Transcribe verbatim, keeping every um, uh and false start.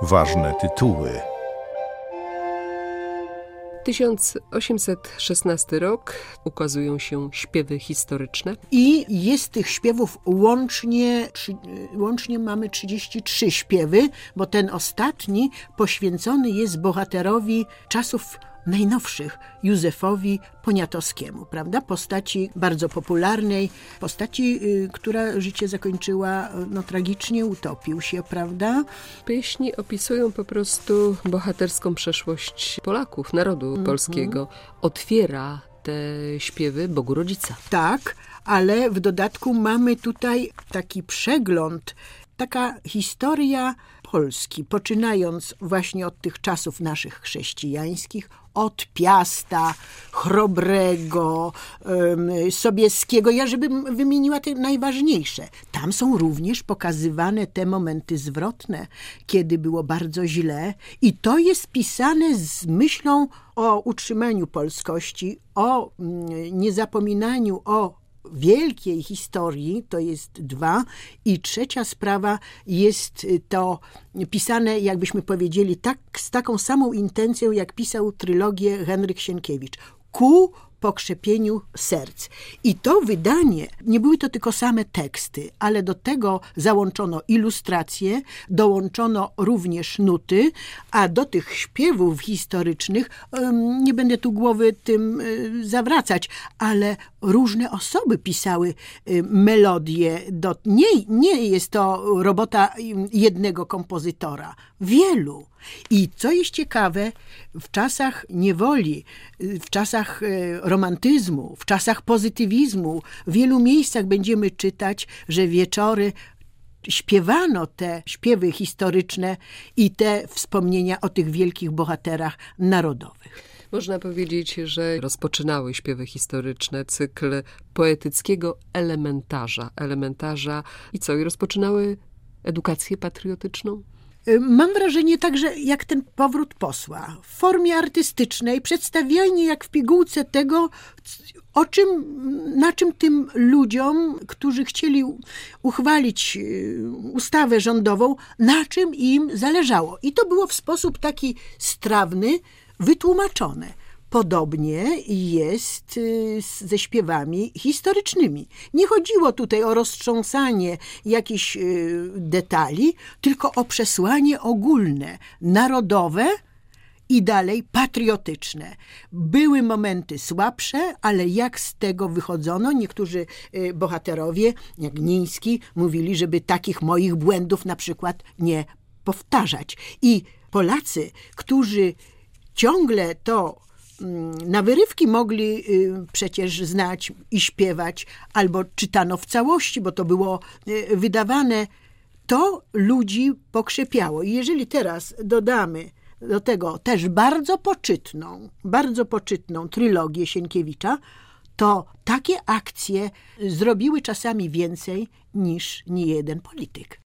Ważne tytuły. tysiąc osiemset szesnasty rok, ukazują się śpiewy historyczne. I jest tych śpiewów łącznie, łącznie mamy trzydzieści trzy śpiewy, bo ten ostatni poświęcony jest bohaterowi czasów najnowszych, Józefowi Poniatowskiemu, prawda? Postaci bardzo popularnej, postaci, y, która życie zakończyła no, tragicznie, utopił się, prawda? Pieśni opisują po prostu bohaterską przeszłość Polaków, narodu mm-hmm. polskiego. Otwiera te śpiewy Bogu Rodzica. Tak, ale w dodatku mamy tutaj taki przegląd, taka historia Polski, poczynając właśnie od tych czasów naszych chrześcijańskich, od Piasta, Chrobrego, um, Sobieskiego. Ja żebym wymieniła te najważniejsze. Tam są również pokazywane te momenty zwrotne, kiedy było bardzo źle. I to jest pisane z myślą o utrzymaniu polskości, o mm, niezapominaniu o wielkiej historii, to jest dwa. I trzecia sprawa jest to pisane, jakbyśmy powiedzieli, tak, z taką samą intencją, jak pisał trylogię Henryk Sienkiewicz. Ku pokrzepieniu serc. I to wydanie, nie były to tylko same teksty, ale do tego załączono ilustracje, dołączono również nuty, a do tych śpiewów historycznych, nie będę tu głowy tym zawracać, ale różne osoby pisały melodie. Do, nie, nie jest to robota jednego kompozytora, wielu. I co jest ciekawe, w czasach niewoli, w czasach romantyzmu, w czasach pozytywizmu, w wielu miejscach będziemy czytać, że wieczory śpiewano te śpiewy historyczne i te wspomnienia o tych wielkich bohaterach narodowych. Można powiedzieć, że rozpoczynały śpiewy historyczne cykl poetyckiego elementarza. Elementarza i co? I rozpoczynały edukację patriotyczną? Mam wrażenie także, jak ten powrót posła, w formie artystycznej, przedstawianie jak w pigułce tego, o czym, na czym tym ludziom, którzy chcieli uchwalić ustawę rządową, na czym im zależało. I to było w sposób taki strawny, wytłumaczone. Podobnie jest ze śpiewami historycznymi. Nie chodziło tutaj o roztrząsanie jakichś detali, tylko o przesłanie ogólne, narodowe i dalej patriotyczne. Były momenty słabsze, ale jak z tego wychodzono? Niektórzy bohaterowie, jak Gniński, mówili, żeby takich moich błędów na przykład nie powtarzać. I Polacy, którzy ciągle to na wyrywki mogli przecież znać i śpiewać, albo czytano w całości, bo to było wydawane, to ludzi pokrzepiało. I jeżeli teraz dodamy do tego też bardzo poczytną, bardzo poczytną trylogię Sienkiewicza, to takie akcje zrobiły czasami więcej niż niejeden polityk.